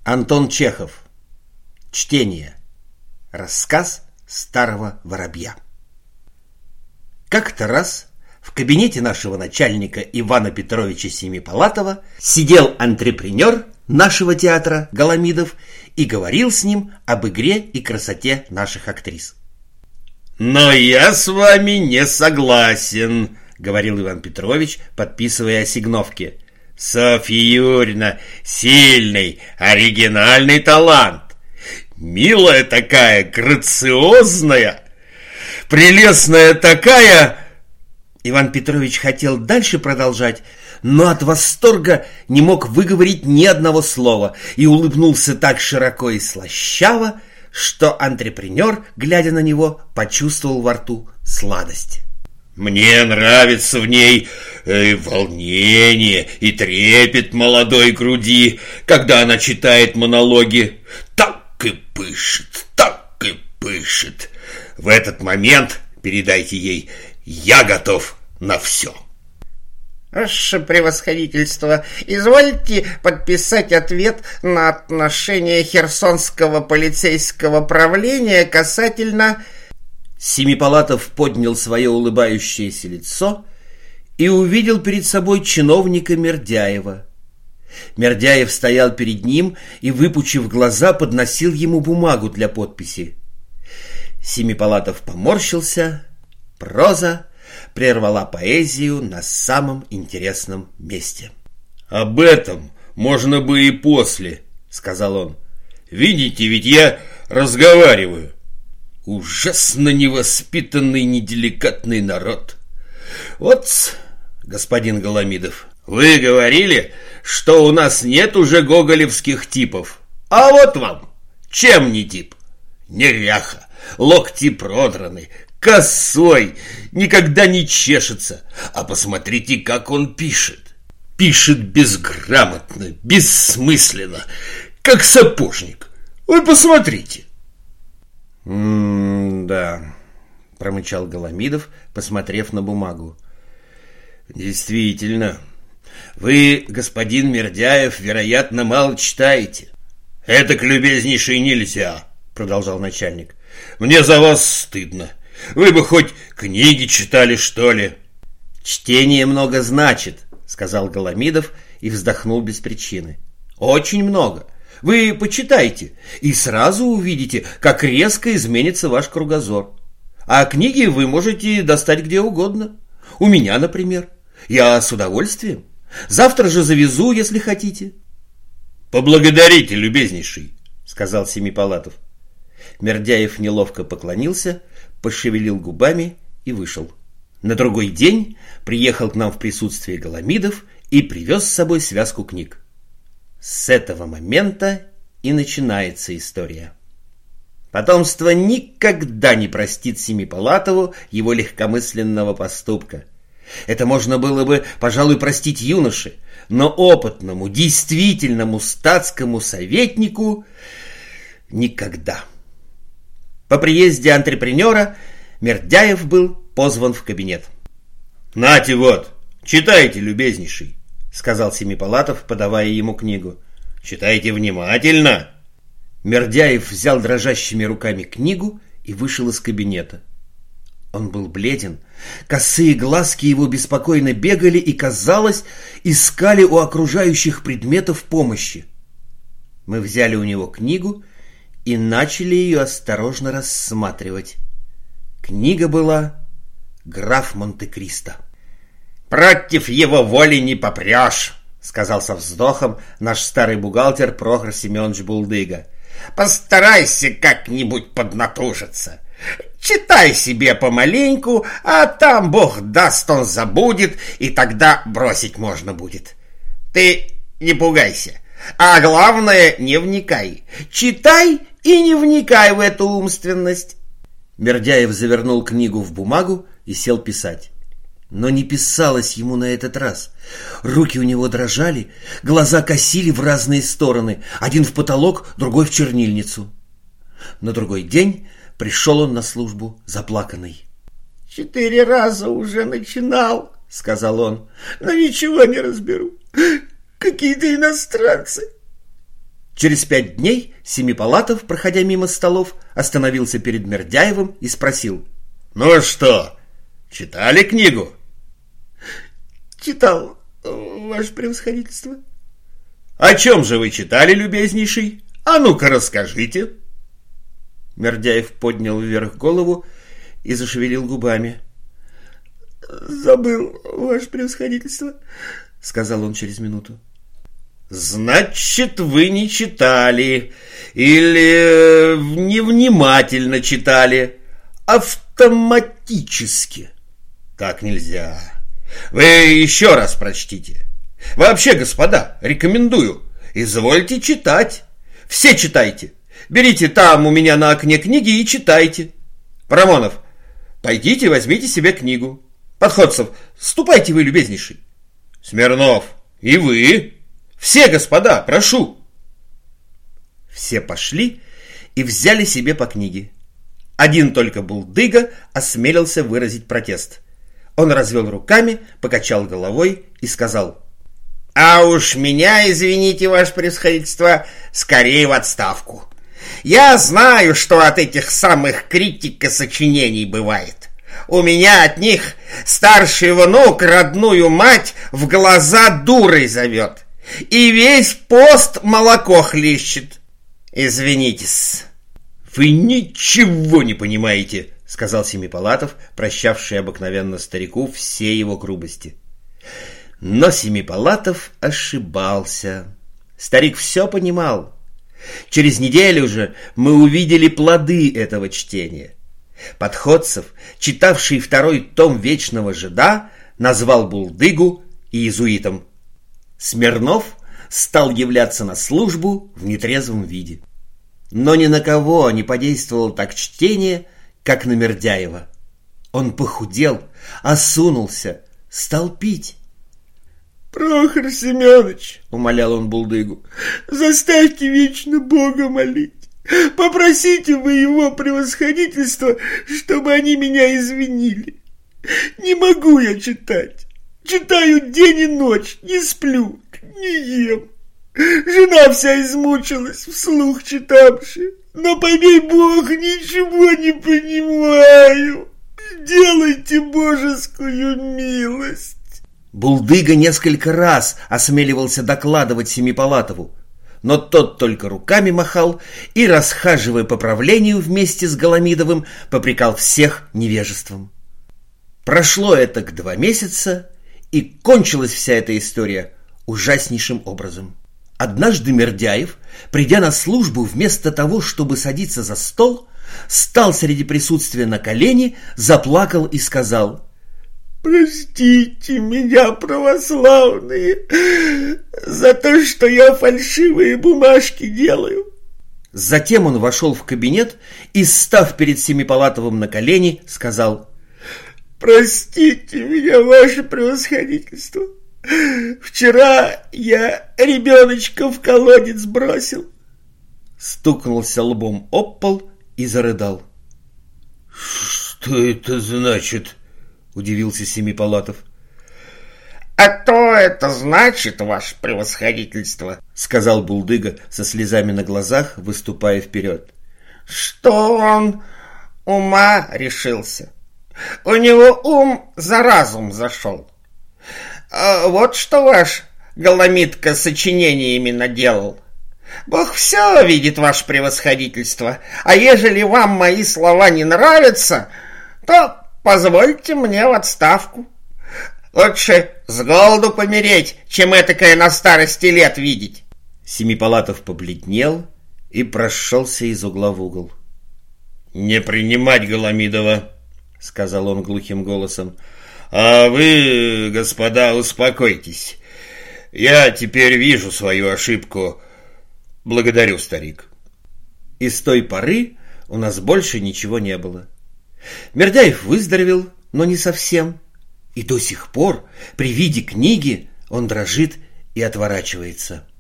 Антон Чехов. Чтение. Рассказ старого воробья. Как-то раз в кабинете нашего начальника Ивана Петровича Семипалатова сидел антрепренер нашего театра Голомидов и говорил с ним об игре и красоте наших актрис. «Но я с вами не согласен», — говорил Иван Петрович, подписывая ассигновки. «Софья Юрьевна — сильный, оригинальный талант. Милая такая, грациозная, прелестная такая...» Иван Петрович хотел дальше продолжать, но от восторга не мог выговорить ни одного слова и улыбнулся так широко и слащаво, что антрепренер, глядя на него, почувствовал во рту сладость. «Мне нравится в ней волнение и трепет молодой груди, когда она читает монологи. Так и пышет, так и пышет. В этот момент передайте ей: я готов на все». «Ваше превосходительство, извольте подписать ответ на отношение Херсонского полицейского правления касательно...» Семипалатов поднял свое улыбающееся лицо и увидел перед собой чиновника Мердяева. Мердяев стоял перед ним и, выпучив глаза, подносил ему бумагу для подписи. Семипалатов поморщился. Проза прервала поэзию на самом интересном месте. «Об этом можно бы и после», — сказал он. «Видите, ведь я разговариваю. Ужасно невоспитанный, неделикатный народ. Вот, господин Голомидов, вы говорили, что у нас нет уже гоголевских типов. А вот вам, чем не тип? Неряха, локти продраны, косой, никогда не чешется. А посмотрите, как он пишет. Пишет безграмотно, бессмысленно, как сапожник. Вы посмотрите». «Да», — промычал Голомидов, посмотрев на бумагу. «Действительно, вы, господин Мердяев, вероятно, мало читаете». «Этак, любезнейший, нельзя», — продолжал начальник. «Мне за вас стыдно. Вы бы хоть книги читали, что ли?» «Чтение много значит», — сказал Голомидов и вздохнул без причины. «Очень много. Вы почитайте и сразу увидите, как резко изменится ваш кругозор. А книги вы можете достать где угодно. У меня, например. Я с удовольствием. Завтра же завезу, если хотите». «Поблагодарите, любезнейший», — сказал Семипалатов. Мердяев неловко поклонился, пошевелил губами и вышел. На другой день приехал к нам в присутствии Голомидов и привез с собой связку книг. С этого момента и начинается история. Потомство никогда не простит Семипалатову его легкомысленного поступка. Это можно было бы, пожалуй, простить юноше, но опытному, действительному статскому советнику никогда. По приезде антрепренера Мердяев был позван в кабинет. «Нате вот, читайте, любезнейший», — сказал Семипалатов, подавая ему книгу. «Читайте внимательно». Мердяев взял дрожащими руками книгу и вышел из кабинета. Он был бледен, косые глазки его беспокойно бегали и, казалось, искали у окружающих предметов помощи. Мы взяли у него книгу и начали ее осторожно рассматривать. Книга была «Граф Монте-Кристо». «Против его воли не попрешь», — сказал со вздохом наш старый бухгалтер Прохор Семенович Булдыга. «Постарайся как-нибудь поднатужиться. Читай себе помаленьку, а там, бог даст, он забудет, и тогда бросить можно будет. Ты не пугайся, а главное, не вникай. Читай и не вникай в эту умственность». Мердяев завернул книгу в бумагу и сел писать. Но не писалось ему на этот раз. Руки у него дрожали, глаза косили в разные стороны, один в потолок, другой в чернильницу. На другой день пришел он на службу заплаканный. «4 раза уже начинал», — сказал он, — «но ничего не разберу. Какие-то иностранцы». Через 5 дней Семипалатов, проходя мимо столов, остановился перед Мердяевым и спросил: «Ну что, читали книгу?» «Читал, ваше превосходительство». «О чем же вы читали, любезнейший? А ну-ка расскажите». Мердяев поднял вверх голову и зашевелил губами. «Забыл, ваше превосходительство», — сказал он через минуту. «Значит, вы не читали или невнимательно читали, автоматически. Так нельзя. Вы еще раз прочтите. Вообще, господа, рекомендую, извольте читать. Все читайте. Берите там у меня на окне книги и читайте. Парамонов, пойдите возьмите себе книгу. Подходцев, ступайте вы, любезнейший. Смирнов, и вы. Все, господа, прошу». Все пошли и взяли себе по книге. Один только Булдыга осмелился выразить протест. Он развел руками, покачал головой и сказал: «А уж меня, извините, ваше превосходительство, скорее в отставку. Я знаю, что от этих самых критико-сочинений бывает. У меня от них старший внук родную мать в глаза дурой зовет. И весь пост молоко хлещет. Извинитесь». «Вы ничего не понимаете», — сказал Семипалатов, прощавший обыкновенно старику все его грубости. Но Семипалатов ошибался. Старик все понимал. Через неделю же мы увидели плоды этого чтения. Подходцев, читавший 2-й том «Вечного жида», назвал Булдыгу иезуитом. Смирнов стал являться на службу в нетрезвом виде. Но ни на кого не подействовало так чтение, как на Мердяева. Он похудел, осунулся, стал пить. «Прохор Семенович, — умолял он Булдыгу, — заставьте вечно Бога молить. Попросите вы его превосходительство, чтобы они меня извинили. Не могу я читать. Читаю день и ночь, не сплю, не ем. Жена вся измучилась, вслух читавши. Но, побей Бог, ничего не понимаю. Делайте божескую милость». Булдыга несколько раз осмеливался докладывать Семипалатову, но тот только руками махал и, расхаживая по правлению вместе с Голомидовым, попрекал всех невежеством. Прошло это 2 месяца, и кончилась вся эта история ужаснейшим образом. Однажды Мердяев, придя на службу, вместо того, чтобы садиться за стол, стал среди присутствия на колени, заплакал и сказал: «Простите меня, православные, за то, что я фальшивые бумажки делаю». Затем он вошел в кабинет и, став перед Семипалатовым на колени, сказал: «Простите меня, ваше превосходительство. Вчера я ребеночка в колодец бросил». Стукнулся лбом об пол и зарыдал. «Что это значит?» — удивился Семипалатов. «А то это значит, ваше превосходительство, — сказал Булдыга со слезами на глазах, выступая вперед, — что он ума решился. У него ум за разум зашел. Вот что ваш Голомидка сочинениями наделал. Бог все видит, ваше превосходительство, а ежели вам мои слова не нравятся, то позвольте мне в отставку. Лучше с голоду помереть, чем этакое на старости лет видеть». Семипалатов побледнел и прошелся из угла в угол. «Не принимать Голомидова, — сказал он глухим голосом. — А вы, господа, успокойтесь. Я теперь вижу свою ошибку. Благодарю, старик». И с той поры у нас больше ничего не было. Мердяев выздоровел, но не совсем. И до сих пор при виде книги он дрожит и отворачивается.